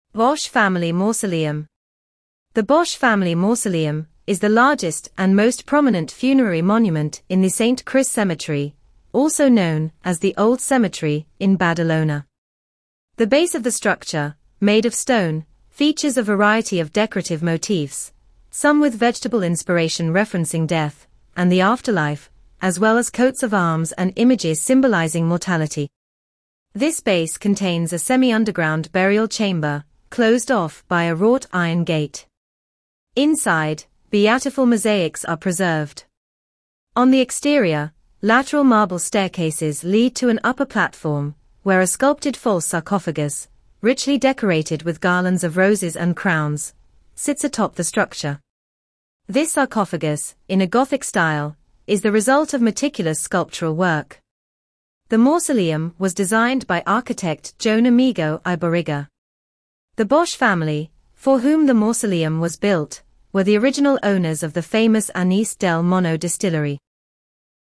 Bosch Family Mausoleum. The Bosch Family Mausoleum is the largest and most prominent funerary monument in the St. Chris Cemetery, also known as the Old Cemetery, in Badalona. The base of the structure, made of stone, features a variety of decorative motifs, some with vegetable inspiration referencing death and the afterlife, as well as coats of arms and images symbolizing mortality. This base contains a semi-underground burial chamber, closed off by a wrought iron gate. Inside, beautiful mosaics are preserved. On the exterior, lateral marble staircases lead to an upper platform, where a sculpted false sarcophagus, richly decorated with garlands of roses and crowns, sits atop the structure. This sarcophagus, in a Gothic style, is the result of meticulous sculptural work. The mausoleum was designed by architect Joan Amigo y Barriga. The Bosch family, for whom the mausoleum was built, were the original owners of the famous Anís del Mono distillery.